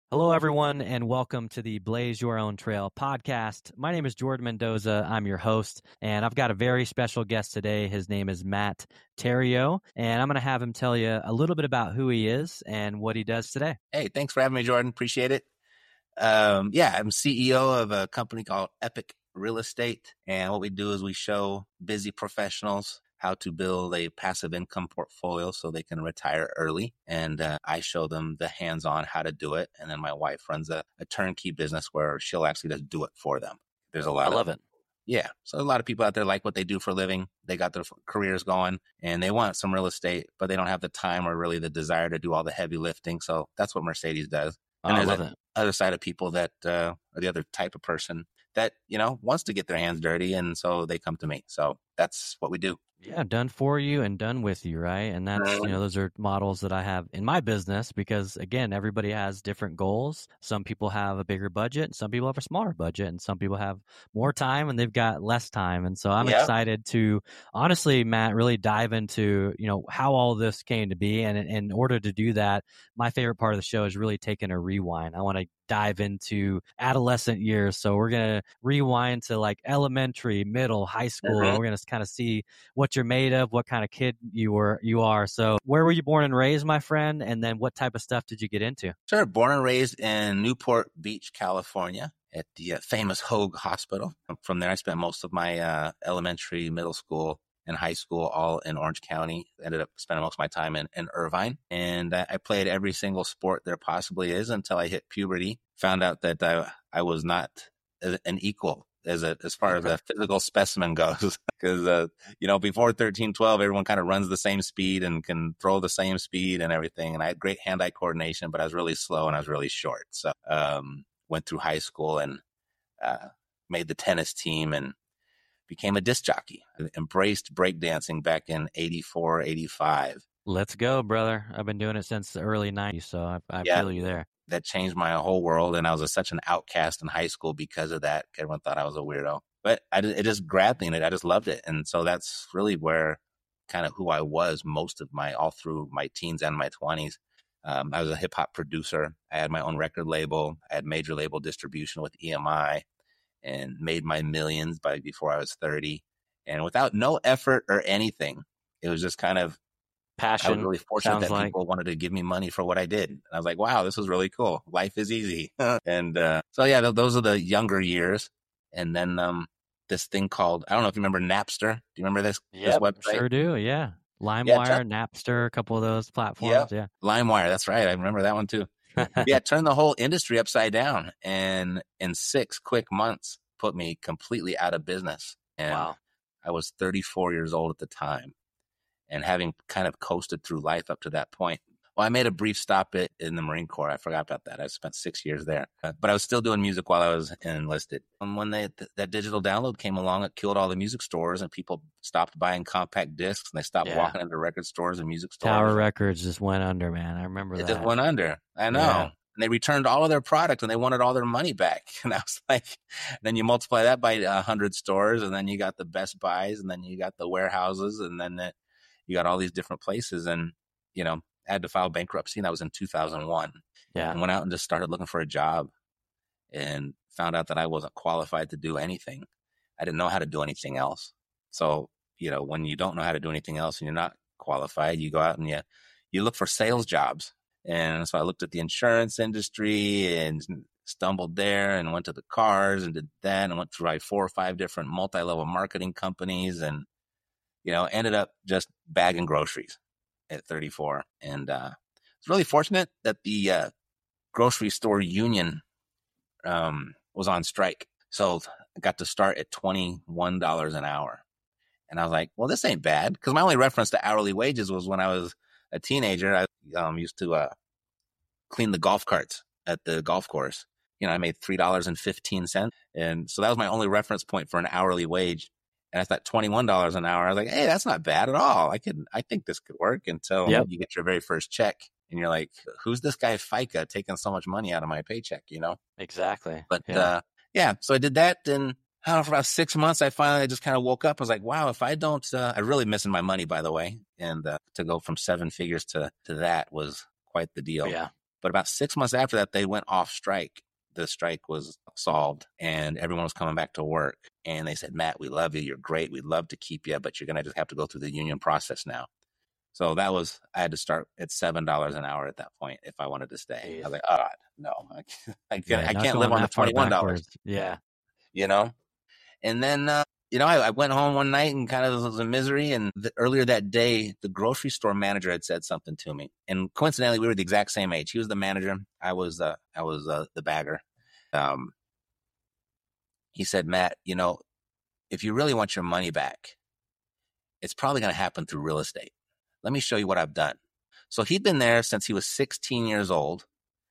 Hello, everyone, and welcome to the Blaze Your Own Trail podcast. My name is Jordan Mendoza. I'm your host, and I've got a very special guest today. His name is Matt Theriault, and I'm going to have him tell you a little bit about who he is and what he does today. Hey, thanks for having me, Jordan. Appreciate it. I'm CEO of a company called Epic Real Estate, and what we do is we show busy professionals how to build a passive income portfolio so they can retire early. And I show them the hands-on how to do it. And then my wife runs a turnkey business where she'll actually just do it for them. There's a lot I love it. Yeah. So a lot of people out there like what they do for a living. They got their careers going and they want some real estate, but they don't have the time or really the desire to do all the heavy lifting. So that's what Mercedes does. And I there's love it. other side of people that are the other type of person that, wants to get their hands dirty. And so they come to me. So that's what we do. Yeah, done for you and done with you, right? And that's, those are models that I have in my business because, again, everybody has different goals. Some people have a bigger budget, some people have a smaller budget, and some people have more time and they've got less time. And so I'm excited to, honestly, Matt, really dive into, how all this came to be. And in order to do that, my favorite part of the show is really taking a rewind. I want to dive into adolescent years. So we're going to rewind to like elementary, middle, high school. We're going to kind of see what you're made of, what kind of kid you are. So where were you born and raised, my friend? And then what type of stuff did you get into? Sure. Born and raised in Newport Beach, California at the famous Hoag Hospital. From there, I spent most of my elementary, middle school, and high school all in Orange County. Ended up spending most of my time in Irvine. And I played every single sport there possibly is until I hit puberty. Found out that I was not an equal as far as a physical specimen goes. Because, before 13, 12, everyone kind of runs the same speed and can throw the same speed and everything. And I had great hand-eye coordination, but I was really slow and I was really short. So went through high school and made the tennis team and became a disc jockey. I embraced breakdancing back in 84, 85. Let's go, brother. I've been doing it since the early 90s, so I feel you there. That changed my whole world, and I was such an outcast in high school because of that. Everyone thought I was a weirdo. But it just grabbed me, and I just loved it. And so that's really where kind of who I was all through my teens and my 20s. I was a hip-hop producer. I had my own record label. I had major label distribution with EMI. And made my millions before I was 30. And without no effort or anything, it was just kind of passion. I was really fortunate that people wanted to give me money for what I did. And I was like, wow, this was really cool. Life is easy. And those are the younger years. And then this thing called, I don't know if you remember Napster. Do you remember this website? Sure do, yeah. LimeWire, Napster, a couple of those platforms. Yeah. LimeWire, that's right. I remember that one too. Yeah, turned the whole industry upside down, and in 6 quick months put me completely out of business. And wow. I was 34 years old at the time, and having kind of coasted through life up to that point. Well, I made a brief stop in the Marine Corps. I forgot about that. I spent 6 years there, but I was still doing music while I was enlisted. And when that digital download came along, it killed all the music stores, and people stopped buying compact discs, and they stopped walking into record stores and music stores. Tower Records just went under, man. I remember that. It just went under. I know. Yeah. And they returned all of their product, and they wanted all their money back. And I was like, then you multiply that by 100 stores, and then you got the Best Buys, and then you got the warehouses, and then you got all these different places. And, I had to file bankruptcy, and that was in 2001. Yeah. And went out and just started looking for a job and found out that I wasn't qualified to do anything. I didn't know how to do anything else. So, when you don't know how to do anything else and you're not qualified, you go out and you look for sales jobs. And so I looked at the insurance industry and stumbled there and went to the cars and did that and went through like 4 or 5 different multi-level marketing companies and, ended up just bagging groceries at 34. And I was really fortunate that the grocery store union was on strike. So I got to start at $21 an hour. And I was like, well, this ain't bad. Because my only reference to hourly wages was when I was a teenager. I used to clean the golf carts at the golf course. I made $3.15. And so that was my only reference point for an hourly wage. And I thought $21 an hour. I was like, hey, that's not bad at all. I think this could work until you get your very first check. And you're like, who's this guy FICA taking so much money out of my paycheck, Exactly. But so I did that. And I don't know, for about 6 months, I finally just kind of woke up. I was like, wow, if I don't, I'm really missing my money, by the way. And to go from 7 figures to that was quite the deal. Yeah. But about 6 months after that, they went off strike. The strike was solved and everyone was coming back to work. And they said, Matt, we love you. You're great. We'd love to keep you, but you're going to just have to go through the union process now. So I had to start at $7 an hour at that point if I wanted to stay. Jeez. I was like, oh, no, Yeah, I not can't live going on the that far $21, backwards. Yeah. you know? And then, I went home one night and kind of was in misery. And earlier that day, the grocery store manager had said something to me. And coincidentally, we were the exact same age. He was the manager. I was the bagger. He said, Matt, if you really want your money back, it's probably going to happen through real estate. Let me show you what I've done. So he'd been there since he was 16 years old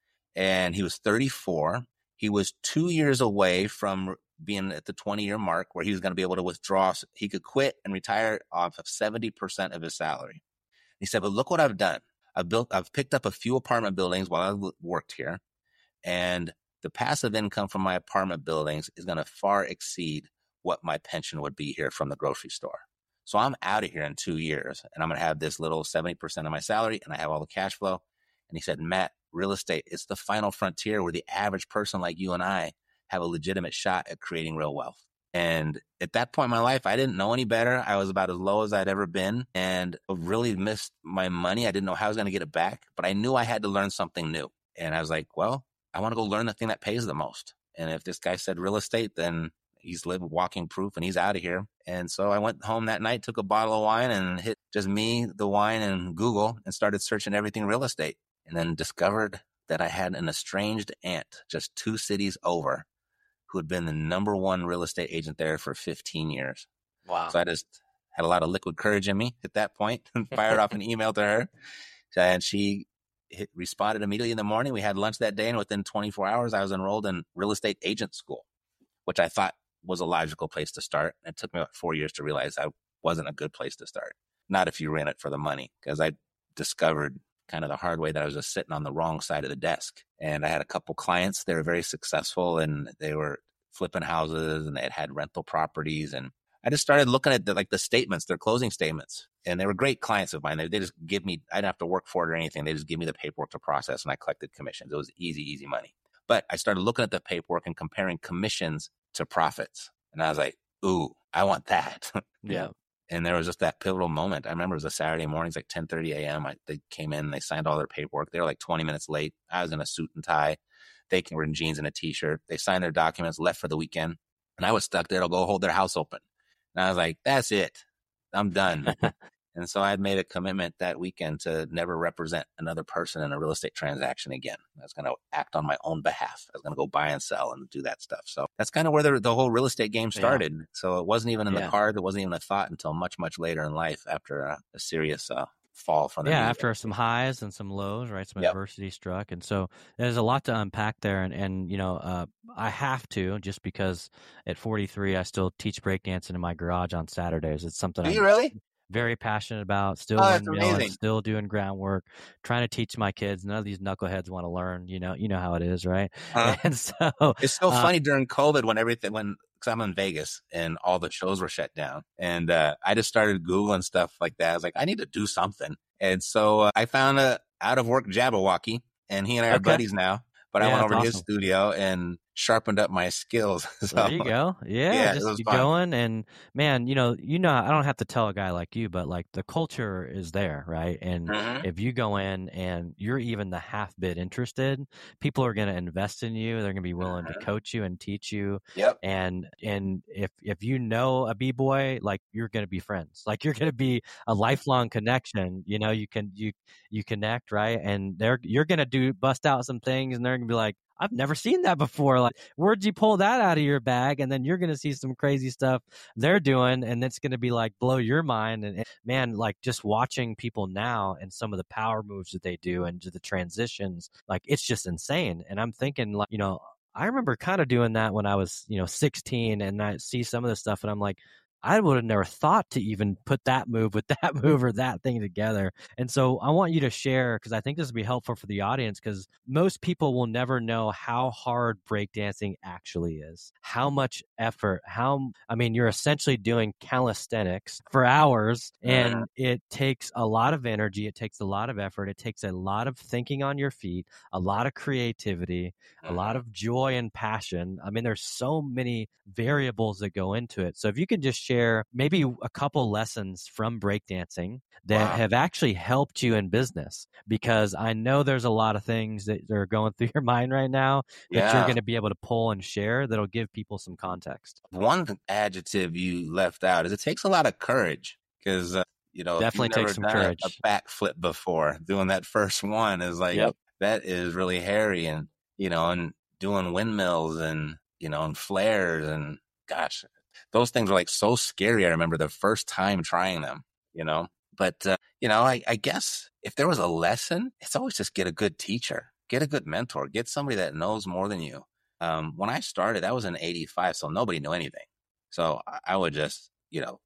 and he was 34. He was 2 years away from being at the 20-year mark where he was going to be able to withdraw. He could quit and retire off of 70% of his salary. He said, but look what I've done. I've picked up a few apartment buildings while I worked here, and the passive income from my apartment buildings is going to far exceed what my pension would be here from the grocery store. So I'm out of here in 2 years and I'm going to have this little 70% of my salary and I have all the cash flow. And he said, Matt, real estate, it's the final frontier where the average person like you and I have a legitimate shot at creating real wealth. And at that point in my life, I didn't know any better. I was about as low as I'd ever been and really missed my money. I didn't know how I was going to get it back, but I knew I had to learn something new. And I was like, well, I want to go learn the thing that pays the most. And if this guy said real estate, then he's walking proof and he's out of here. And so I went home that night, took a bottle of wine and hit just me, the wine, and Google and started searching everything real estate. And then discovered that I had an estranged aunt just 2 cities over who had been the number 1 real estate agent there for 15 years. Wow. So I just had a lot of liquid courage in me at that point and fired off an email to her. And she responded immediately in the morning. We had lunch that day, and within 24 hours, I was enrolled in real estate agent school, which I thought was a logical place to start. It took me about 4 years to realize I wasn't a good place to start. Not if you ran it for the money, because I discovered kind of the hard way that I was just sitting on the wrong side of the desk. And I had a couple clients. They were very successful and they were flipping houses and they had rental properties. And I just started looking at the statements, their closing statements. And they were great clients of mine. They just give me, I didn't have to work for it or anything. They just give me the paperwork to process and I collected commissions. It was easy money. But I started looking at the paperwork and comparing commissions to profits. And I was like, ooh, I want that. Yeah. And there was just that pivotal moment. I remember it was a Saturday morning, it's like 10:30 a.m. They came in, they signed all their paperwork. They were like 20 minutes late. I was in a suit and tie. They were in jeans and a t-shirt. They signed their documents, left for the weekend. And I was stuck there to go hold their house open. And I was like, that's it. I'm done. And so I had made a commitment that weekend to never represent another person in a real estate transaction again. I was going to act on my own behalf. I was going to go buy and sell and do that stuff. So that's kind of where the whole real estate game started. Yeah. So it wasn't even in the cards. It wasn't even a thought until much, much later in life after a serious fall from the music. After some highs and some lows, right? Some adversity struck. And so there's a lot to unpack there. And I have to, just because at 43, I still teach breakdancing in my garage on Saturdays. It's something Do you really? Very passionate about, still still doing groundwork, trying to teach my kids. None of these knuckleheads want to learn, you know how it is, right? And so it's so funny during COVID because I'm in Vegas and all the shows were shut down. And I just started Googling stuff like that. I was like, I need to do something. And so I found a out of work Jabberwocky, and he and I are buddies now. But I went over to his studio and sharpened up my skills. So, there you go. Yeah, just keep going. And man, I don't have to tell a guy like you, but like the culture is there, right? And if you go in and you're even the half bit interested, people are going to invest in you. They're going to be willing to coach you and teach you. Yep. And if you know a B-boy, like you're going to be friends. Like you're going to be a lifelong connection. You connect, right? And you're going to bust out some things, and they're going to be like, I've never seen that before. Like, where'd you pull that out of your bag? And then you're going to see some crazy stuff they're doing, and it's going to be like blow your mind. And man, like just watching people now and some of the power moves that they do and the transitions, like it's just insane. And I'm thinking, like, I remember kind of doing that when I was, 16, and I see some of the stuff and I'm like, I would have never thought to even put that move with that move or that thing together. And so I want you to share, because I think this will be helpful for the audience, because most people will never know how hard breakdancing actually is, how much effort, I mean, you're essentially doing calisthenics for hours, and it takes a lot of energy. It takes a lot of effort. It takes a lot of thinking on your feet, a lot of creativity, a lot of joy and passion. I mean, there's so many variables that go into it. So if you could just share maybe a couple lessons from breakdancing that have actually helped you in business, because I know there's a lot of things that are going through your mind right now that you're going to be able to pull and share that'll give people some context. One adjective you left out is it takes a lot of courage, because you know, Definitely if you've never takes some done courage. a backflip before, doing that first one is like, that is really hairy. And, you know, and doing windmills and, you know, and flares, and gosh, those things were like so scary. I remember the first time trying them, you know, but, you know, I guess if there was a lesson, it's always just get a good teacher, get a good mentor, get somebody that knows more than you. When I started, that was in 85, so nobody knew anything. So I would just, you know,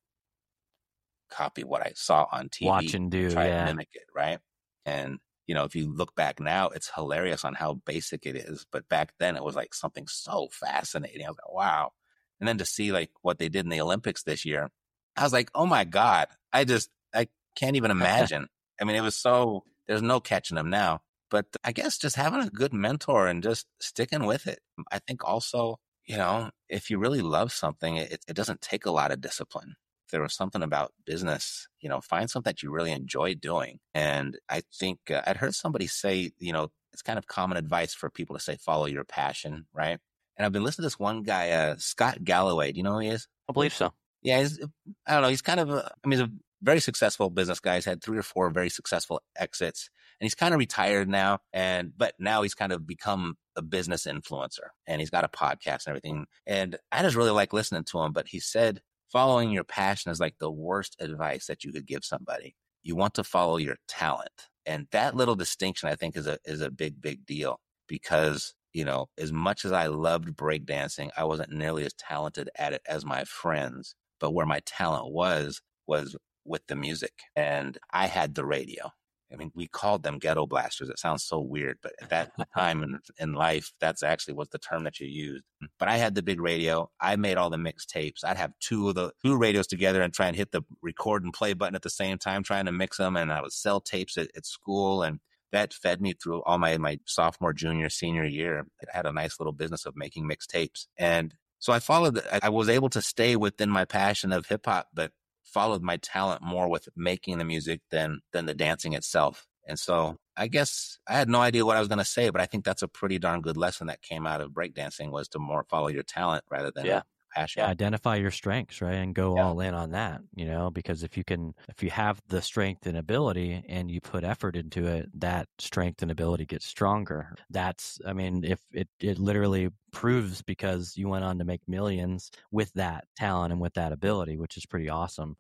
copy what I saw on TV, watch and do, try to mimic it, right? And, you know, if you look back now, it's hilarious on how basic it is. But back then it was like something so fascinating. I was like, wow. And then to see like what they did in the Olympics this year, I was like, oh my God, I can't even imagine. I mean, it was so, there's no catching them now. But I guess just having a good mentor and just sticking with it. I think also, you know, if you really love something, it doesn't take a lot of discipline. If there was something about business, you know, find something that you really enjoy doing. And I think I'd heard somebody say, you know, it's kind of common advice for people to say, follow your passion, right? And I've been listening to this one guy, Scott Galloway. Do you know who he is? I believe so. Yeah, I don't know. He's kind of, he's a very successful business guy. He's had 3 or 4 very successful exits, and he's kind of retired now. But now he's kind of become a business influencer, and he's got a podcast and everything. And I just really like listening to him. But he said, following your passion is like the worst advice that you could give somebody. You want to follow your talent. And that little distinction, I think, is a big deal, because, you know, as much as I loved breakdancing, I wasn't nearly as talented at it as my friends. But where my talent was with the music. And I had the radio. I mean, we called them ghetto blasters. It sounds so weird, but at that time in life, that's actually was the term that you used. But I had the big radio. I made all the mixtapes. I'd have two radios together and try and hit the record and play button at the same time, trying to mix them. And I would sell tapes at school, and that fed me through all my sophomore, junior, senior year. I had a nice little business of making mixtapes. And so I was able to stay within my passion of hip hop, but followed my talent more with making the music than the dancing itself. And so I guess I had no idea what I was going to say, but I think that's a pretty darn good lesson that came out of breakdancing, was to more follow your talent rather than passion. Yeah, identify your strengths, right? And go all in on that, you know, because if you have the strength and ability and you put effort into it, that strength and ability gets stronger. I mean, if it literally proves, because you went on to make millions with that talent and with that ability, which is pretty awesome.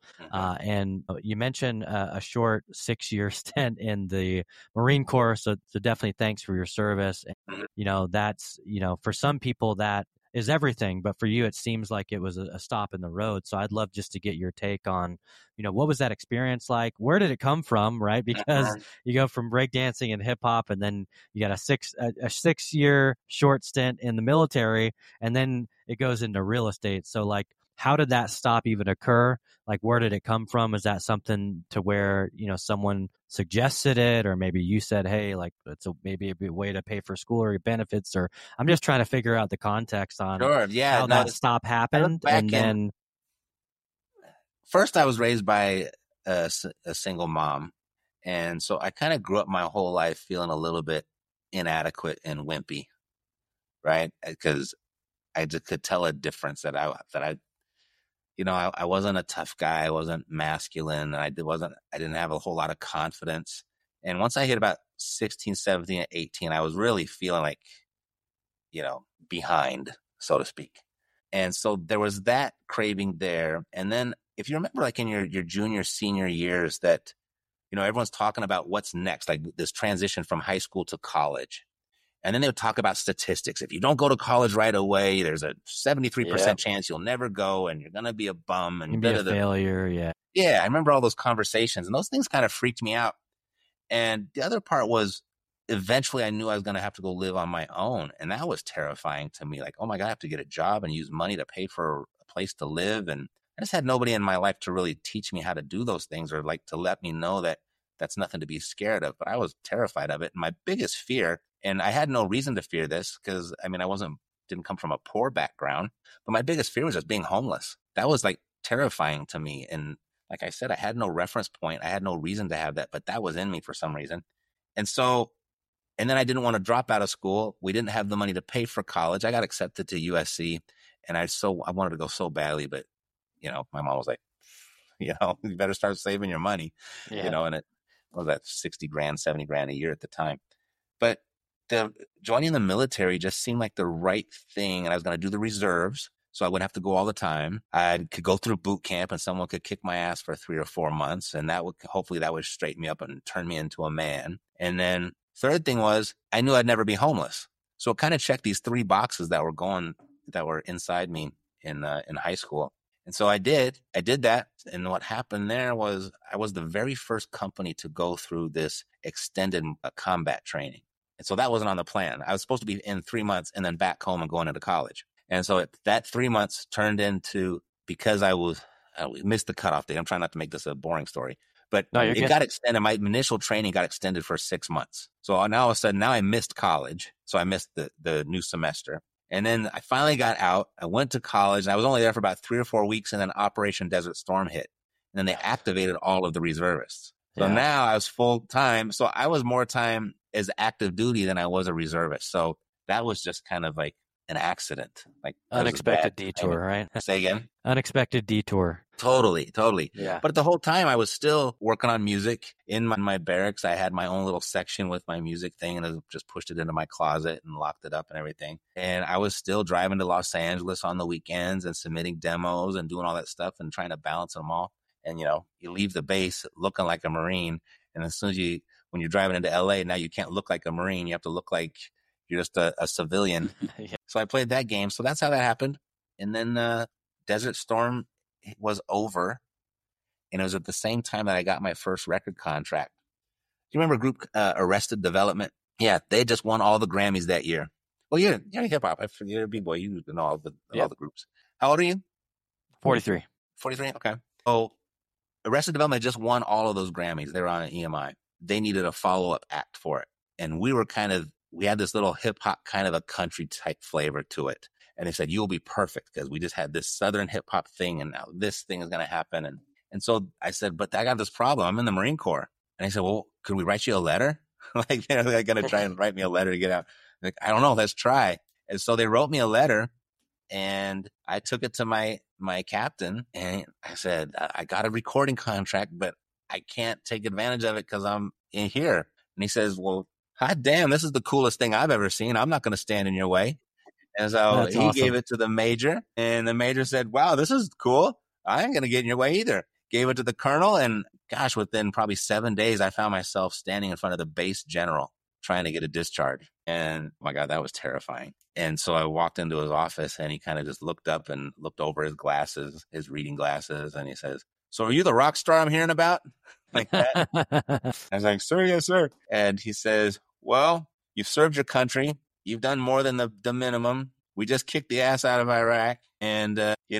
And you mentioned a short 6-year stint in the Marine Corps. So definitely thanks for your service. And, you know, that's, you know, for some people that is everything, but for you, it seems like it was a stop in the road. So I'd love just to get your take on, you know, what was that experience like? Where did it come from, right? Because you go from breakdancing and hip hop, and then you got a 6-year short stint in the military, and then it goes into real estate. So like, how did that stop even occur? Like, where did it come from? Is that something to where, you know, someone suggested it, or maybe you said, hey, like, it's maybe a way to pay for school or benefits? Or I'm just trying to figure out the context on how that stop happened. And then first I was raised by a single mom. And so I kind of grew up my whole life feeling a little bit inadequate and wimpy, right? Because I just could tell a difference that I you know, I wasn't a tough guy. I wasn't masculine. I didn't have a whole lot of confidence. And once I hit about 16, 17, and 18, I was really feeling like, you know, behind, so to speak. And so there was that craving there. And then if you remember, like in your junior, senior years, that, you know, everyone's talking about what's next, like this transition from high school to college. And then they would talk about statistics. If you don't go to college right away, there's a 73% chance you'll never go and you're going to be a bum and be a failure. Yeah. Yeah. I remember all those conversations, and those things kind of freaked me out. And the other part was eventually I knew I was going to have to go live on my own. And that was terrifying to me. Like, oh my God, I have to get a job and use money to pay for a place to live. And I just had nobody in my life to really teach me how to do those things, or like to let me know that that's nothing to be scared of. But I was terrified of it. And my biggest fear, and I had no reason to fear this because I mean, didn't come from a poor background, but my biggest fear was just being homeless. That was like terrifying to me. And like I said, I had no reference point. I had no reason to have that, but that was in me for some reason. And then I didn't want to drop out of school. We didn't have the money to pay for college. I got accepted to USC, and I wanted to go so badly, but my mom was like, you better start saving your money, and it was that 60 grand, 70 grand a year at the time. But joining the military just seemed like the right thing. And I was going to do the reserves, so I wouldn't have to go all the time. I could go through boot camp and someone could kick my ass for 3 or 4 months. And hopefully that would straighten me up and turn me into a man. And then third thing was I knew I'd never be homeless. So it kind of checked these 3 boxes that were inside me in high school. And so I did that. And what happened there was I was the very first company to go through this extended combat training. And so that wasn't on the plan. I was supposed to be in 3 months and then back home and going into college. And so that 3 months turned into, because I missed the cutoff date. I'm trying not to make this a boring story, but it got extended. My initial training got extended for 6 months. So now all of a sudden, I missed college. So I missed the new semester. And then I finally got out. I went to college, and I was only there for about 3 or 4 weeks. And then Operation Desert Storm hit. And then they activated all of the reservists. So now I was full time. So I was more time as active duty than I was a reservist. So that was just kind of like an accident, like unexpected detour, right? Say again? Unexpected detour. Totally. Yeah. But the whole time I was still working on music in my barracks. I had my own little section with my music thing, and I just pushed it into my closet and locked it up and everything. And I was still driving to Los Angeles on the weekends and submitting demos and doing all that stuff and trying to balance them all. And, you leave the base looking like a Marine. And as soon as when you're driving into LA, now you can't look like a Marine. You have to look like you're just a civilian. Yeah. So I played that game. So that's how that happened. And then Desert Storm was over. And it was at the same time that I got my first record contract. Do you remember a group, Arrested Development? Yeah, they just won all the Grammys that year. Well, you're hip hop. I forget, you're a B-boy. You know all the groups. How old are you? 43. 43? Okay. Oh, Arrested Development just won all of those Grammys. They were on an EMI. They needed a follow-up act for it. And we had this little hip-hop kind of a country type flavor to it. And they said, you'll be perfect because we just had this Southern hip-hop thing, and now this thing is going to happen. And so I said, but I got this problem. I'm in the Marine Corps. And I said, well, could we write you a letter? Like, they're going to try and write me a letter to get out. Like, I don't know. Let's try. And so they wrote me a letter. And I took it to my captain, and I said, I got a recording contract, but I can't take advantage of it because I'm in here. And he says, well, hot damn, this is the coolest thing I've ever seen. I'm not going to stand in your way. And so he gave it to the major, and the major said, wow, this is cool. I ain't going to get in your way either. Gave it to the colonel, and gosh, within probably 7 days, I found myself standing in front of the base general trying to get a discharge. And oh my God, that was terrifying. And so I walked into his office, and he kind of just looked up and looked over his glasses, his reading glasses. And he says, so are you the rock star I'm hearing about? Like that. I was like, sir, yes, sir. And he says, well, you've served your country. You've done more than the minimum. We just kicked the ass out of Iraq. And,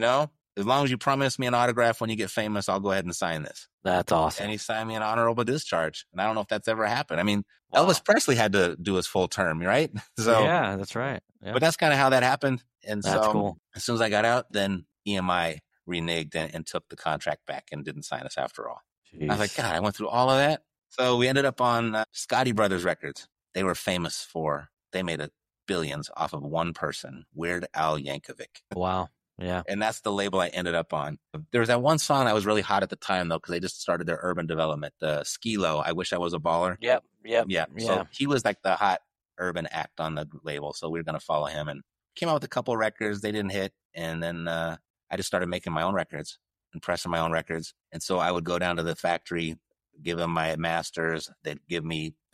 as long as you promise me an autograph when you get famous, I'll go ahead and sign this. That's awesome. And he signed me an honorable discharge. And I don't know if that's ever happened. I mean, wow. Elvis Presley had to do his full term, right? So yeah, that's right. Yeah. But that's kind of how that happened. And that's so cool. As soon as I got out, then EMI reneged and took the contract back and didn't sign us after all. Jeez. I was like, God, I went through all of that. So we ended up on Scotty Brothers Records. They were famous they made billions off of one person, Weird Al Yankovic. Wow. Yeah. And that's the label I ended up on. There was that one song that was really hot at the time, though, because they just started their urban development, the Skee-Lo, I Wish I Was a Baller. Yep. Yeah. So he was like the hot urban act on the label. So we were going to follow him, and came out with a couple records. They didn't hit. And then I just started making my own records and pressing my own records. And so I would go down to the factory, give them my masters. They'd give me,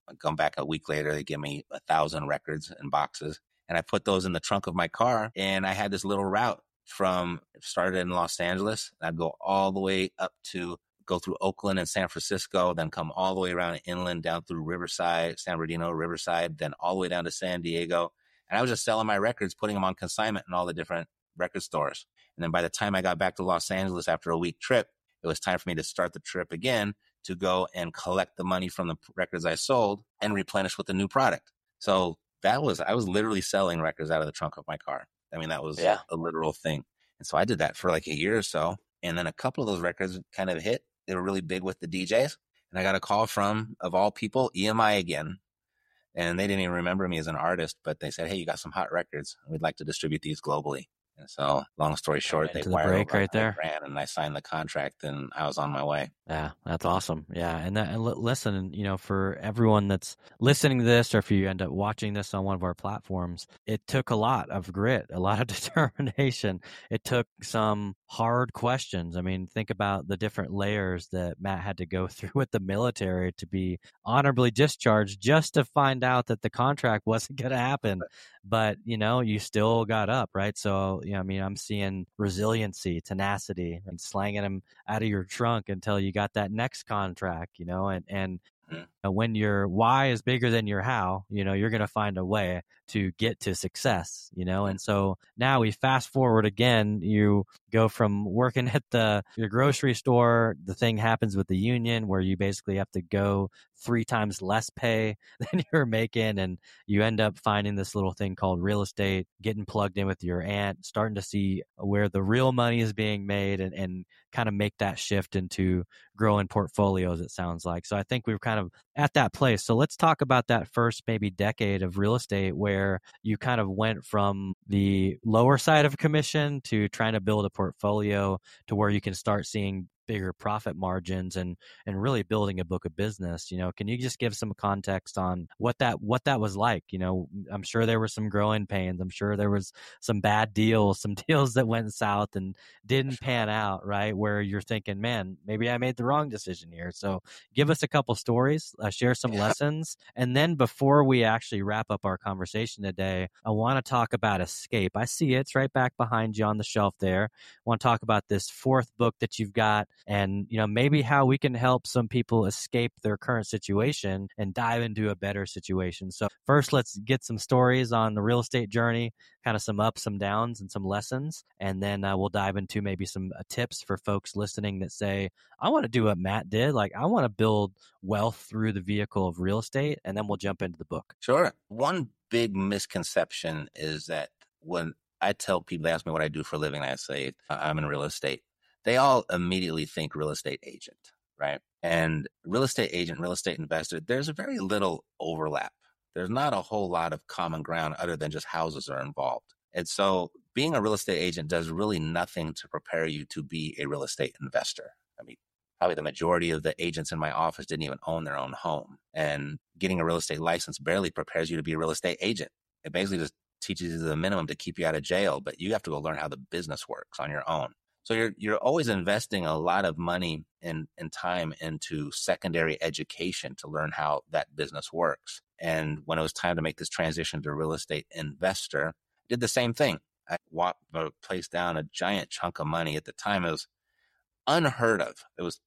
I come back a week later, they give me 1,000 records in boxes. And I put those in the trunk of my car. And I had this little route started in Los Angeles. And I'd go all the way up to go through Oakland and San Francisco, then come all the way around inland down through Riverside, San Bernardino, Riverside, then all the way down to San Diego. And I was just selling my records, putting them on consignment in all the different record stores. And then by the time I got back to Los Angeles after a week trip, it was time for me to start the trip again to go and collect the money from the records I sold and replenish with the new product. So I was literally selling records out of the trunk of my car. I mean, that was a literal thing. And so I did that for like a year or so. And then a couple of those records kind of hit. They were really big with the DJs. And I got a call from, of all people, EMI again. And they didn't even remember me as an artist, but they said, hey, you got some hot records. We'd like to distribute these globally. And so, long story short, they wired over right there, and I signed the contract, and I was on my way. Yeah, that's awesome. Yeah, and listen, for everyone that's listening to this, or if you end up watching this on one of our platforms, it took a lot of grit, a lot of determination. It took some hard questions. I mean, think about the different layers that Matt had to go through with the military to be honorably discharged, just to find out that the contract wasn't going to happen. But, you still got up, right? So, I'm seeing resiliency, tenacity, and slanging them out of your trunk until you got that next contract, and when your why is bigger than your how, you're going to find a way to get to success, and so now we fast forward again, you go from working at your grocery store, the thing happens with the union where you basically have to go 3 times less pay than you're making, and you end up finding this little thing called real estate, getting plugged in with your aunt, starting to see where the real money is being made, and kind of make that shift into growing portfolios, it sounds like. So I think we're kind of at that place. So let's talk about that first maybe decade of real estate where you kind of went from the lower side of commission to trying to build a portfolio to where you can start seeing bigger profit margins and really building a book of business. Can you just give some context on what that was like? I'm sure there were some growing pains. I'm sure there was some bad deals, some deals that went south and didn't pan out, right? Where you're thinking, man, maybe I made the wrong decision here. So give us a couple stories, share some lessons. And then before we actually wrap up our conversation today, I want to talk about Escape. I see it's right back behind you on the shelf there. I want to talk about this 4th book that you've got, and maybe how we can help some people escape their current situation and dive into a better situation. So first, let's get some stories on the real estate journey, kind of some ups, some downs, and some lessons, and then we'll dive into maybe some tips for folks listening that say, I want to do what Matt did. Like, I want to build wealth through the vehicle of real estate, and then we'll jump into the book. Sure. One big misconception is that when I tell people, they ask me what I do for a living, I say I'm in real estate. They all immediately think real estate agent, right? And real estate agent, real estate investor, there's very little overlap. There's not a whole lot of common ground other than just houses are involved. And so being a real estate agent does really nothing to prepare you to be a real estate investor. I mean, probably the majority of the agents in my office didn't even own their own home. And getting a real estate license barely prepares you to be a real estate agent. It basically just teaches you the minimum to keep you out of jail, but you have to go learn how the business works on your own. So you're always investing a lot of money and time into secondary education to learn how that business works. And when it was time to make this transition to real estate investor, I did the same thing. I placed down a giant chunk of money. At the time, it was unheard of. It was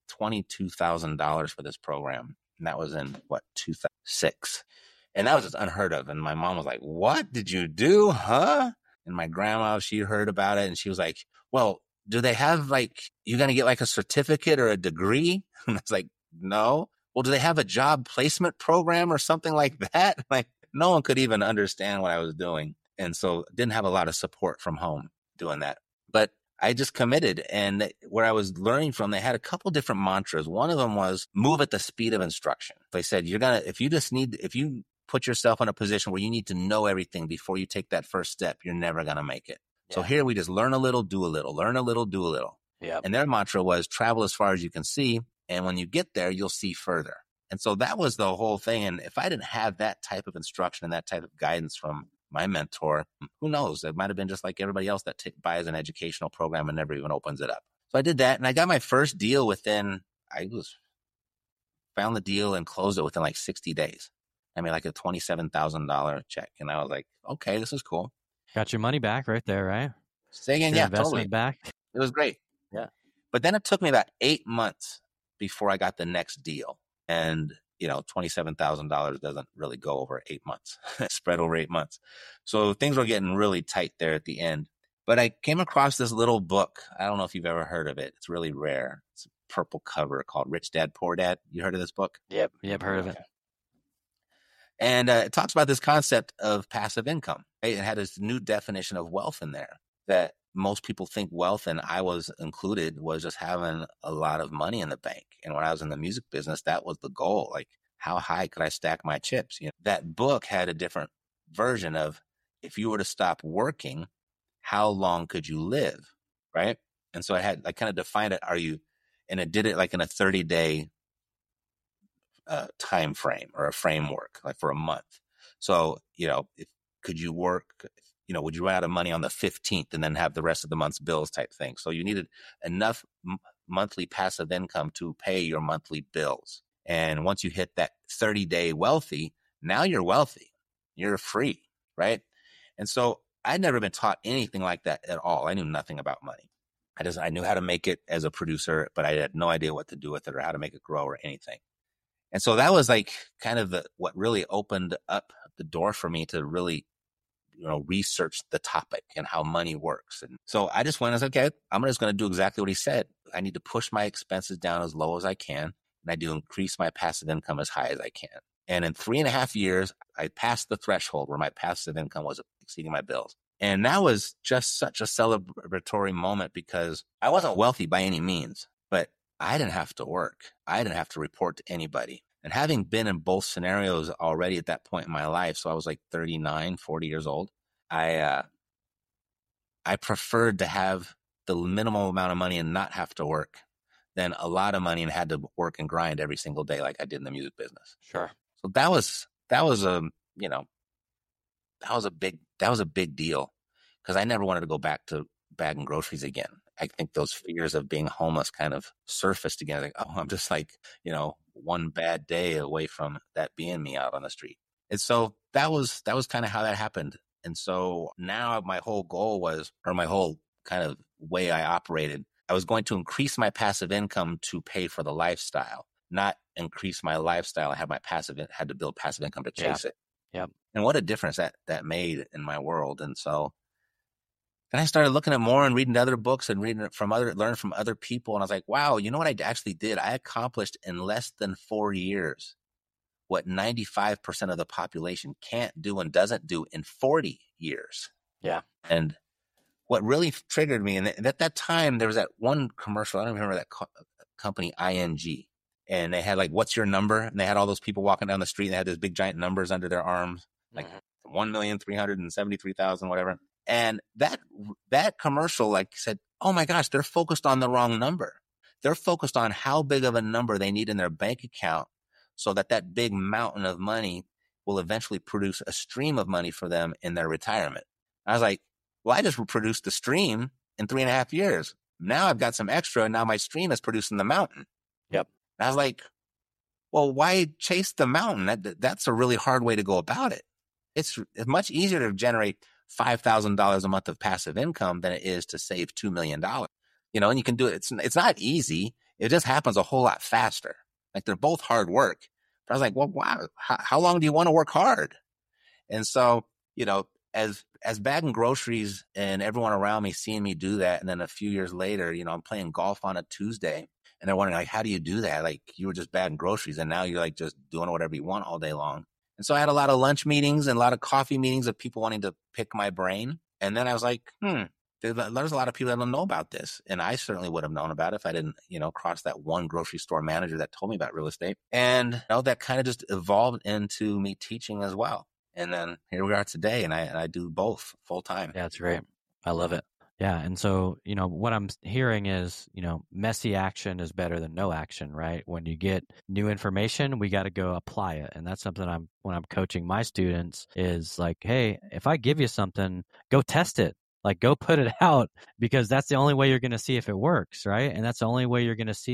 $22,000 for this program. And that was in 2006. And that was just unheard of. And my mom was like, what did you do? Huh? And my grandma, she heard about it and she was like, well, do they have you're going to get a certificate or a degree? And I was like, no. Well, do they have a job placement program or something like that? No one could even understand what I was doing. And so didn't have a lot of support from home doing that. But I just committed. And where I was learning from, they had a couple different mantras. One of them was move at the speed of instruction. They said, if you put yourself in a position where you need to know everything before you take that first step, you're never going to make it. So here we just learn a little, do a little, learn a little, do a little. Yep. And their mantra was travel as far as you can see. And when you get there, you'll see further. And so that was the whole thing. And if I didn't have that type of instruction and that type of guidance from my mentor, who knows? It might have been just like everybody else that buys an educational program and never even opens it up. So I did that. And I got my first deal found the deal and closed it within 60 days. I made like a $27,000 check. And I was like, okay, this is cool. Got your money back right there, right? Say again, Your yeah, totally. investment back. It was great. Yeah. But then it took me about 8 months before I got the next deal. And, $27,000 doesn't really go over 8 months, spread over 8 months. So things were getting really tight there at the end. But I came across this little book. I don't know if you've ever heard of it. It's really rare. It's a purple cover called Rich Dad, Poor Dad. You heard of this book? Yep, heard of it. And it talks about this concept of passive income. Right? It had this new definition of wealth in there that most people think wealth, and I was included, was just having a lot of money in the bank. And when I was in the music business, that was the goal. Like, how high could I stack my chips? That book had a different version of, if you were to stop working, how long could you live? Right. And so I kind of defined it. And it did it like in a 30-day time frame or a framework, like for a month. So, could you work, would you run out of money on the 15th and then have the rest of the month's bills type thing? So you needed enough monthly passive income to pay your monthly bills. And once you hit that 30-day wealthy, now you're wealthy, you're free, right? And so I'd never been taught anything like that at all. I knew nothing about money. I knew how to make it as a producer, but I had no idea what to do with it or how to make it grow or anything. And so that was like kind of what really opened up the door for me to really, research the topic and how money works. And so I just went and said, okay, I'm just going to do exactly what he said. I need to push my expenses down as low as I can. And I do increase my passive income as high as I can. And in 3.5 years, I passed the threshold where my passive income was exceeding my bills. And that was just such a celebratory moment because I wasn't wealthy by any means, but I didn't have to work. I didn't have to report to anybody. And having been in both scenarios already at that point in my life, so I was like 39, 40 years old, I preferred to have the minimal amount of money and not have to work than a lot of money and had to work and grind every single day like I did in the music business. Sure. So that was a big deal because I never wanted to go back to bagging groceries again. I think those fears of being homeless kind of surfaced again. Like, oh, I'm just like, one bad day away from that being me out on the street. And so that was kind of how that happened. And so now my whole goal was, or my whole kind of way I operated, I was going to increase my passive income to pay for the lifestyle, not increase my lifestyle. I had to build passive income to chase it. Yep. And what a difference that made in my world. And so then I started looking at more and reading other books and learning from other people. And I was like, wow, you know what I actually did? I accomplished in less than 4 years what 95% of the population can't do and doesn't do in 40 years. Yeah. And what really triggered me, and at that time, there was that one commercial. I don't remember that company, ING. And they had like, what's your number? And they had all those people walking down the street and they had those big giant numbers under their arms, like 1,373,000, whatever. And that commercial, like, said, oh my gosh, they're focused on the wrong number. They're focused on how big of a number they need in their bank account so that big mountain of money will eventually produce a stream of money for them in their retirement. I was like, well, I just produced the stream in 3.5 years. Now I've got some extra, and now my stream is producing the mountain. Yep. And I was like, well, why chase the mountain? That's a really hard way to go about it. It's much easier to generate $5,000 a month of passive income than it is to save $2 million. And you can do it. It's not easy. It just happens a whole lot faster. Like, they're both hard work. But I was like, well, wow, how long do you want to work hard? And so, as bagging groceries and everyone around me seeing me do that, and then a few years later, I'm playing golf on a Tuesday, and they're wondering, like, how do you do that? Like, you were just bagging groceries, and now you're like just doing whatever you want all day long. And so I had a lot of lunch meetings and a lot of coffee meetings of people wanting to pick my brain. And then I was like, there's a lot of people that don't know about this. And I certainly would have known about it if I didn't, cross that one grocery store manager that told me about real estate. And that kind of just evolved into me teaching as well. And then here we are today, and I do both full time. Yeah, that's great. I love it. Yeah. And so, what I'm hearing is, messy action is better than no action, right? When you get new information, we got to go apply it. And that's something when I'm coaching my students is like, hey, if I give you something, go test it. Like, go put it out, because that's the only way you're going to see if it works, right? And that's the only way you're going to see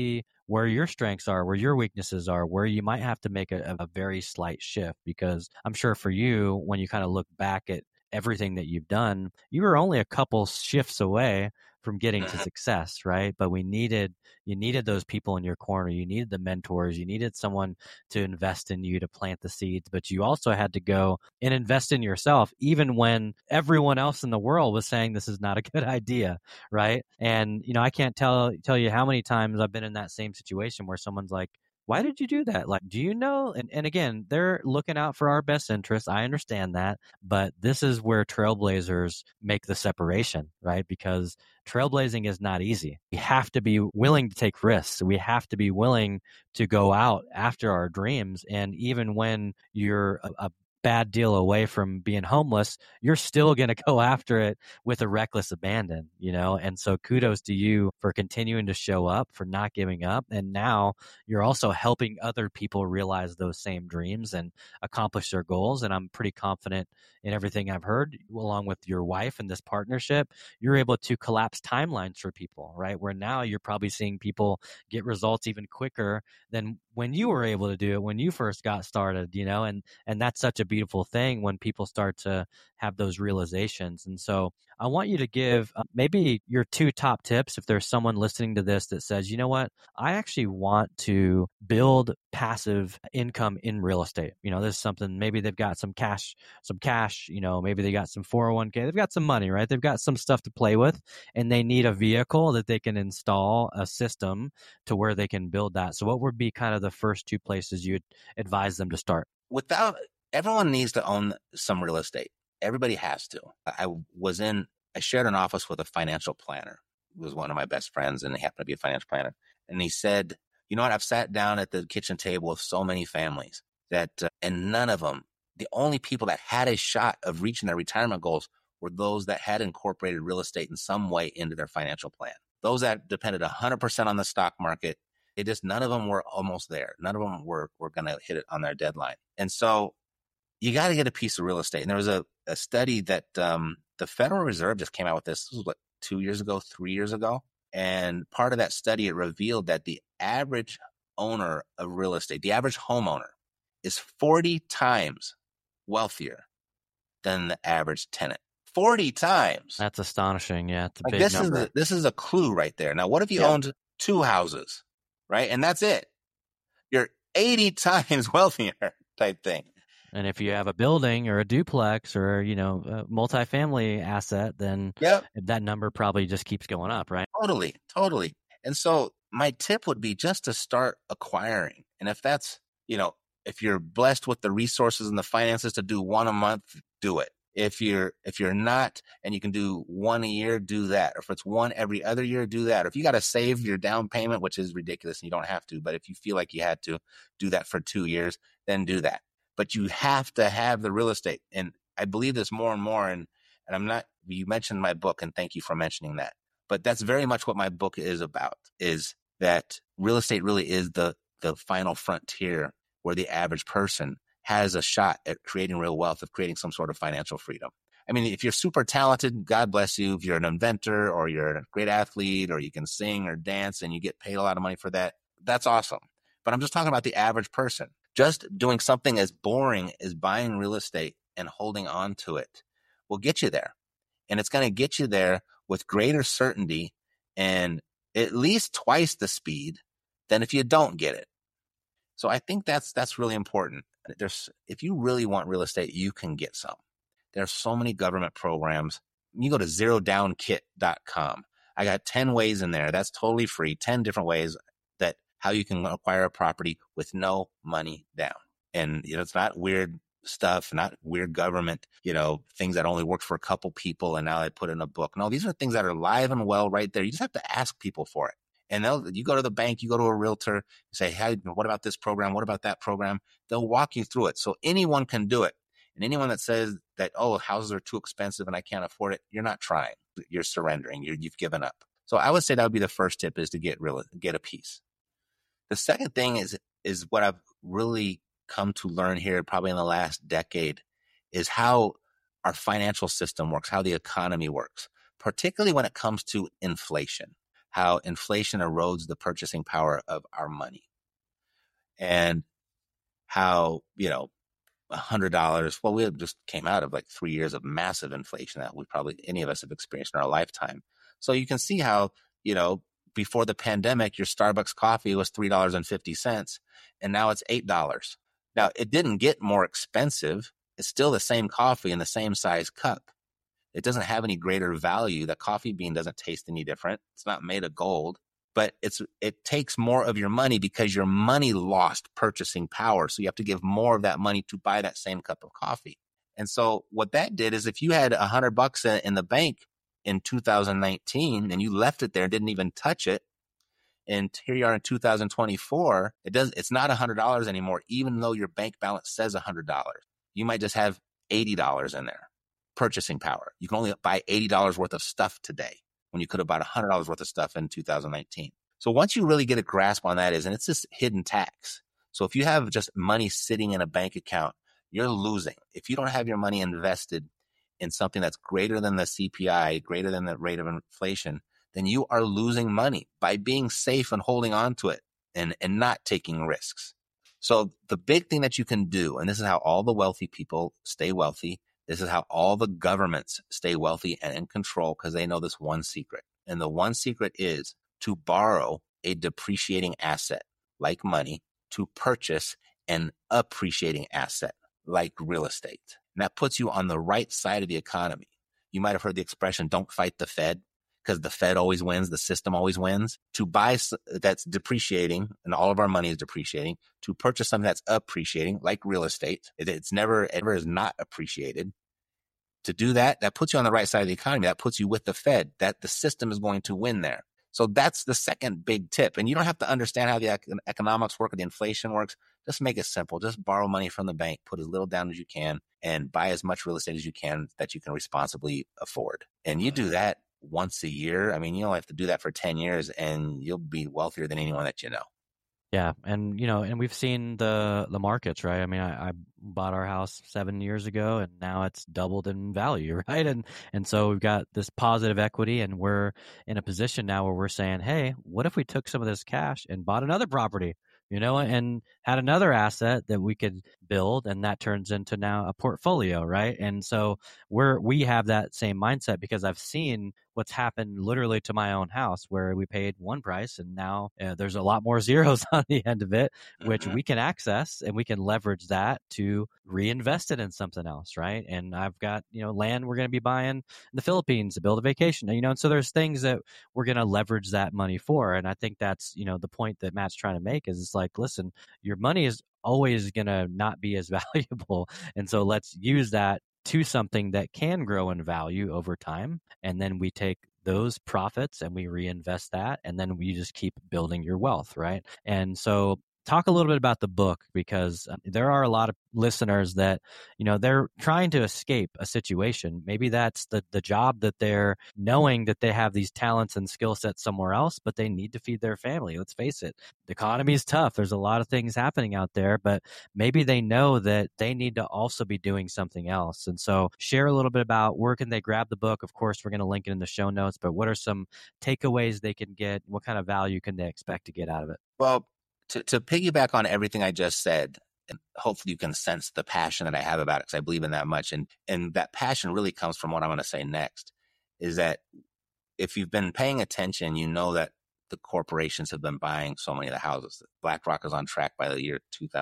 where your strengths are, where your weaknesses are, where you might have to make a very slight shift. Because I'm sure for you, when you kind of look back at everything that you've done, you were only a couple shifts away from getting to Mhm. success, right? But you needed those people in your corner. You needed the mentors. You needed someone to invest in you, to plant the seeds. But you also had to go and invest in yourself, even when everyone else in the world was saying this is not a good idea, right? And I can't tell you how many times I've been in that same situation where someone's like, why did you do that? Like, do you know? And again, they're looking out for our best interests. I understand that. But this is where trailblazers make the separation, right? Because trailblazing is not easy. We have to be willing to take risks. We have to be willing to go out after our dreams. And even when you're a bad deal away from being homeless, you're still going to go after it with a reckless abandon, And so kudos to you for continuing to show up, for not giving up. And now you're also helping other people realize those same dreams and accomplish their goals. And I'm pretty confident in everything I've heard, along with your wife and this partnership, you're able to collapse timelines for people, right? Where now you're probably seeing people get results even quicker than when you were able to do it when you first got started, and that's such a beautiful thing when people start to have those realizations. And so I want you to give maybe your two top tips if there's someone listening to this that says, you know what, I actually want to build passive income in real estate. This is something, maybe they've got some cash, maybe they got some 401k, they've got some money, right? They've got some stuff to play with, and they need a vehicle that they can install a system to where they can build that. So what would be kind of the first two places you'd advise them to start? Without Everyone needs to own some real estate. Everybody has to. I shared an office with a financial planner. He was one of my best friends, and he happened to be a financial planner. And he said, you know what? I've sat down at the kitchen table with so many families and none of them, the only people that had a shot of reaching their retirement goals were those that had incorporated real estate in some way into their financial plan. Those that depended 100% on the stock market, none of them were almost there. None of them were going to hit it on their deadline. And so you got to get a piece of real estate. And there was a study that the Federal Reserve just came out with. This was 2 years ago, 3 years ago. And part of that study, it revealed that the average owner of real estate, the average homeowner, is 40 times wealthier than the average tenant. 40 times. That's astonishing. Yeah, it's a big number. This is a clue right there. Now, what if you owned 2 houses, right? And that's it. You're 80 times wealthier type thing. And if you have a building or a duplex or, a multifamily asset, then that number probably just keeps going up, right? Totally. And so my tip would be just to start acquiring. And if that's, if you're blessed with the resources and the finances to do one a month, do it. If you're not, and you can do one a year, do that. Or if it's one every other year, do that. Or if you got to save your down payment, which is ridiculous and you don't have to, but if you feel like you had to do that for 2 years, then do that. But you have to have the real estate. And I believe this more and more. And you mentioned my book, and thank you for mentioning that. But that's very much what my book is about, is that real estate really is the final frontier where the average person has a shot at creating real wealth, of creating some sort of financial freedom. I mean, if you're super talented, God bless you. If you're an inventor or you're a great athlete or you can sing or dance and you get paid a lot of money for that, that's awesome. But I'm just talking about the average person. Just doing something as boring as buying real estate and holding on to it will get you there. And it's going to get you there with greater certainty and at least twice the speed than if you don't get it. So I think that's really important. If you really want real estate, you can get some. There's so many government programs. You go to zerodownkit.com. I got 10 ways in there. That's totally free. 10 different ways that how you can acquire a property with no money down. And it's not weird stuff, not weird government, things that only worked for a couple people and now they put in a book. No, these are things that are live and well right there. You just have to ask people for it. And you go to the bank, you go to a realtor, you say, hey, what about this program? What about that program? They'll walk you through it. So anyone can do it. And anyone that says that, oh, houses are too expensive and I can't afford it, you're not trying. You're surrendering. You've given up. So I would say that would be the first tip, is to get a piece. The second thing is what I've really come to learn here probably in the last decade, is how our financial system works, how the economy works, particularly when it comes to inflation. how inflation erodes the purchasing power of our money, and how, $100. Well, we just came out of like 3 years of massive inflation that we probably any of us have experienced in our lifetime. So you can see how, before the pandemic, your Starbucks coffee was $3.50, and now it's $8. Now, it didn't get more expensive. It's still the same coffee in the same size cup. It doesn't have any greater value. The coffee bean doesn't taste any different. It's not made of gold, but it takes more of your money because your money lost purchasing power. So you have to give more of that money to buy that same cup of coffee. And so what that did is if you had $100 in the bank in 2019 and you left it there and didn't even touch it, and here you are in 2024, it's not $100 anymore, even though your bank balance says $100. You might just have $80 in there, purchasing power. You can only buy $80 worth of stuff today when you could have bought $100 worth of stuff in 2019. So once you really get a grasp on that and it's this hidden tax. So if you have just money sitting in a bank account, you're losing. If you don't have your money invested in something that's greater than the CPI, greater than the rate of inflation, then you are losing money by being safe and holding on to it and not taking risks. So the big thing that you can do, and this is how all the wealthy people stay wealthy, this is how all the governments stay wealthy and in control, because they know this one secret. And the one secret is to borrow a depreciating asset like money to purchase an appreciating asset like real estate. And that puts you on the right side of the economy. You might have heard the expression, don't fight the Fed, because the Fed always wins, the system always wins. To buy that's depreciating, and all of our money is depreciating, to purchase something that's appreciating, like real estate, it's never, ever is not appreciated. To do that, that puts you on the right side of the economy. That puts you with the Fed, that the system is going to win there. So that's the second big tip. And you don't have to understand how the economics work or the inflation works. Just make it simple. Just borrow money from the bank, put as little down as you can, and buy as much real estate as you can that you can responsibly afford. And you do that once a year. I mean, you don't have to do that for 10 years and you'll be wealthier than anyone that you know. Yeah, and and we've seen the markets, right? I mean, I bought our house 7 years ago, and now it's doubled in value, right? And so we've got this positive equity, and we're in a position now where we're saying, hey, what if we took some of this cash and bought another property, and had another asset that we could build, and that turns into now a portfolio, right? And so we have that same mindset, because I've seen what's happened literally to my own house, where we paid one price and now there's a lot more zeros on the end of it, which we can access, and we can leverage that to reinvest it in something else, right? And I've got land we're going to be buying in the Philippines to build a vacation, and so there's things that we're going to leverage that money for. And I think that's the point that Matt's trying to make is, it's like, listen, your money is always going to not be as valuable, and so let's use that to something that can grow in value over time. And then we take those profits and we reinvest that, and then we just keep building your wealth, right? And so talk a little bit about the book, because there are a lot of listeners that, they're trying to escape a situation. Maybe that's the job that they're knowing that they have these talents and skill sets somewhere else, but they need to feed their family. Let's face it, the economy is tough. There's a lot of things happening out there, but maybe they know that they need to also be doing something else. And so share a little bit about where can they grab the book. Of course, we're going to link it in the show notes, but what are some takeaways they can get? What kind of value can they expect to get out of it? Well, to piggyback on everything I just said, and hopefully you can sense the passion that I have about it, because I believe in that much. And that passion really comes from what I'm going to say next, is that if you've been paying attention, you know that the corporations have been buying so many of the houses. BlackRock is on track by the year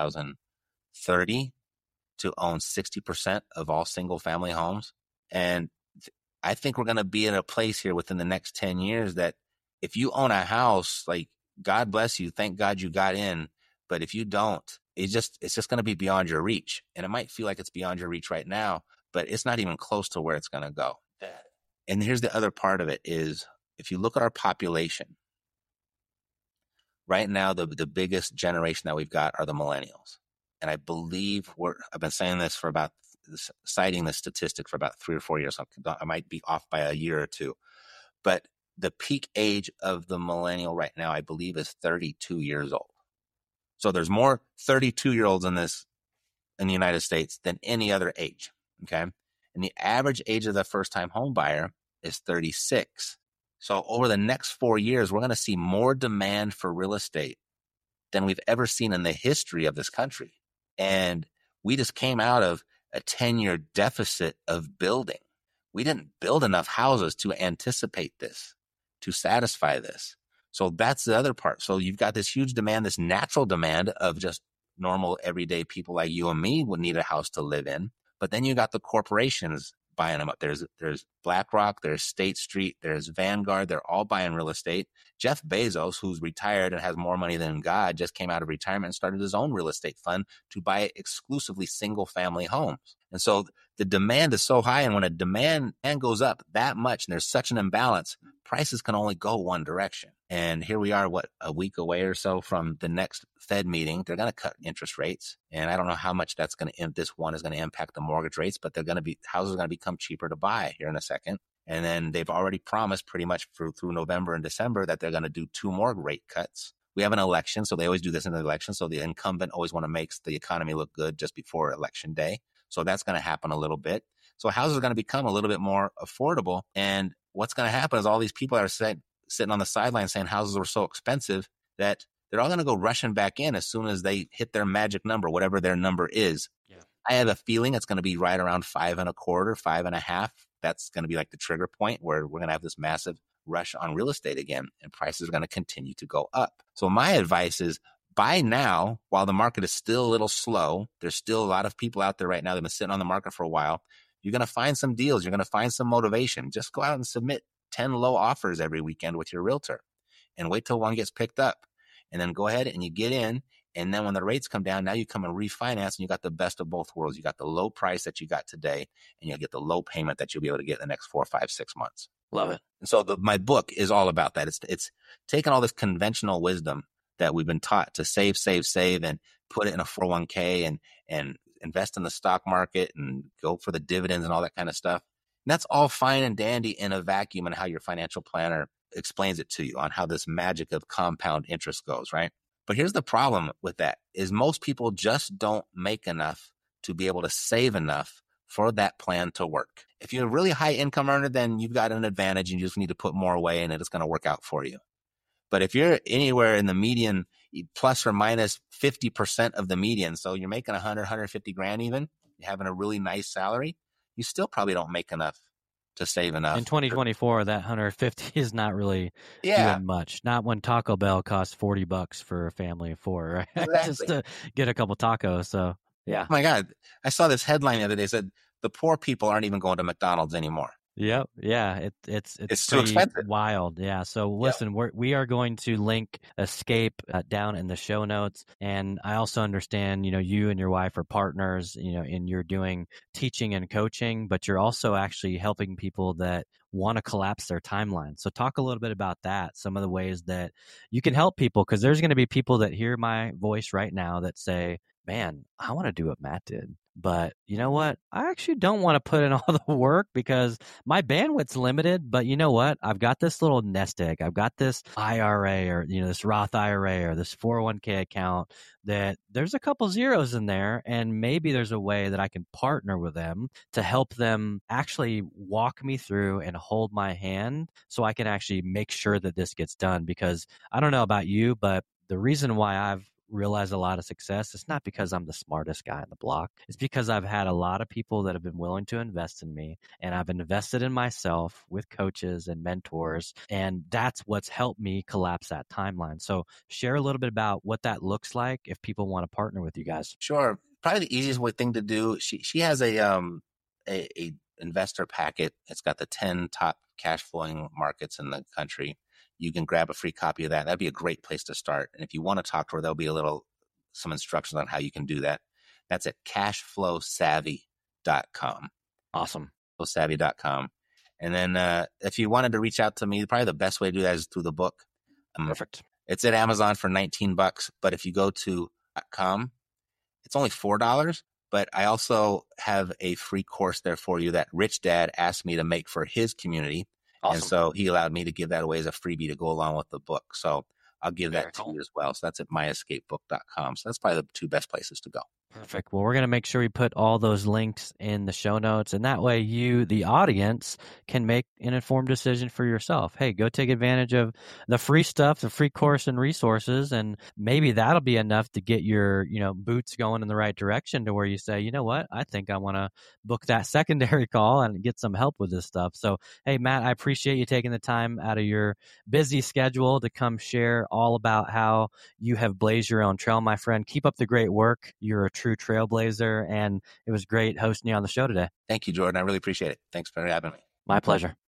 2030 to own 60% of all single family homes. And I think we're going to be in a place here within the next 10 years that if you own a house, like, God bless you, thank God you got in. But if you don't, it's just going to be beyond your reach. And it might feel like it's beyond your reach right now, but it's not even close to where it's going to go. And here's the other part of it is, if you look at our population, right now, the biggest generation that we've got are the millennials. And I believe I've been saying this for citing the statistic for about 3 or 4 years. I might be off by a year or two, but the peak age of the millennial right now, I believe, is 32 years old. So there's more 32-year-olds in the United States than any other age. Okay. And the average age of the first-time home buyer is 36. So over the next 4 years, we're going to see more demand for real estate than we've ever seen in the history of this country. And we just came out of a 10-year deficit of building. We didn't build enough houses to anticipate this, to satisfy this. So that's the other part. So you've got this huge demand, this natural demand of just normal everyday people like you and me would need a house to live in. But then you got the corporations buying them up. There's BlackRock, there's State Street, there's Vanguard. They're all buying real estate. Jeff Bezos, who's retired and has more money than God, just came out of retirement and started his own real estate fund to buy exclusively single family homes. And so the demand is so high. And when a demand goes up that much and there's such an imbalance, prices can only go one direction. And here we are, a week away or so from the next Fed meeting. They're going to cut interest rates. And I don't know how much this one is going to impact the mortgage rates, but houses are going to become cheaper to buy here in a second. And then they've already promised pretty much through November and December that they're going to do 2 more rate cuts. We have an election, so they always do this in the election. So the incumbent always want to make the economy look good just before election day. So that's going to happen a little bit. So houses are going to become a little bit more affordable. And what's going to happen is all these people are sitting on the sidelines saying houses are so expensive that they're all going to go rushing back in as soon as they hit their magic number, whatever their number is. Yeah. I have a feeling it's going to be right around 5.25, 5.5. That's going to be like the trigger point where we're going to have this massive rush on real estate again, and prices are going to continue to go up. So my advice is buy now while the market is still a little slow. There's still a lot of people out there right now that have been sitting on the market for a while. You're going to find some deals. You're going to find some motivation. Just go out and submit 10 low offers every weekend with your realtor and wait till one gets picked up. And then go ahead and you get in. And then when the rates come down, now you come and refinance and you got the best of both worlds. You got the low price that you got today and you'll get the low payment that you'll be able to get in the next 4, 5, 6 months. Love it. And so my book is all about that. It's taking all this conventional wisdom that we've been taught to save, and put it in a 401k and invest in the stock market and go for the dividends and all that kind of stuff. And that's all fine and dandy in a vacuum and how your financial planner explains it to you on how this magic of compound interest goes, right? But here's the problem with that is most people just don't make enough to be able to save enough for that plan to work. If you're a really high income earner, then you've got an advantage and you just need to put more away and it's going to work out for you. But if you're anywhere in the median, plus or minus 50% of the median, so you're making 100, 150 grand even, you're having a really nice salary, you still probably don't make enough to save enough. In 2024, that 150 is not really doing much. Not when Taco Bell costs $40 for a family of 4, right? Exactly. Just to get a couple tacos. So, yeah. Oh my God. I saw this headline the other day that said the poor people aren't even going to McDonald's anymore. Yep. Yeah. It's too expensive. Wild. Yeah. So listen, we are going to link Escape down in the show notes. And I also understand, you and your wife are partners, and you're doing teaching and coaching, but you're also actually helping people that want to collapse their timeline. So talk a little bit about that, some of the ways that you can help people, because there's going to be people that hear my voice right now that say, man, I want to do what Matt did. But you know what? I actually don't want to put in all the work because my bandwidth's limited. But you know what? I've got this little nest egg. I've got this IRA or, this Roth IRA or this 401k account that there's a couple zeros in there. And maybe there's a way that I can partner with them to help them actually walk me through and hold my hand so I can actually make sure that this gets done. Because I don't know about you, but the reason why I've realize a lot of success, it's not because I'm the smartest guy on the block. It's because I've had a lot of people that have been willing to invest in me, and I've invested in myself with coaches and mentors, and that's what's helped me collapse that timeline. So share a little bit about what that looks like if people want to partner with you guys. Sure. Probably the easiest thing to do. She has a investor packet. It's got the 10 top cash flowing markets in the country. You can grab a free copy of that. That'd be a great place to start. And if you want to talk to her, there'll be some instructions on how you can do that. That's at cashflowsavvy.com. Awesome. Cashflowsavvy.com. And then if you wanted to reach out to me, probably the best way to do that is through the book. Perfect. It's at Amazon for $19, but if you go to .com, it's only $4. But I also have a free course there for you that Rich Dad asked me to make for his community. Awesome. And so he allowed me to give that away as a freebie to go along with the book. So I'll give that to you as well. So that's at myescapebook.com. So that's probably the 2 best places to go. Perfect. Well, we're going to make sure we put all those links in the show notes. And that way you, the audience, can make an informed decision for yourself. Hey, go take advantage of the free stuff, the free course and resources. And maybe that'll be enough to get your, boots going in the right direction to where you say, you know what, I think I want to book that secondary call and get some help with this stuff. So, hey, Matt, I appreciate you taking the time out of your busy schedule to come share all about how you have blazed your own trail, my friend. Keep up the great work. You're a true trailblazer, and it was great hosting you on the show today. Thank you, Jordan. I really appreciate it. Thanks for having me. My pleasure.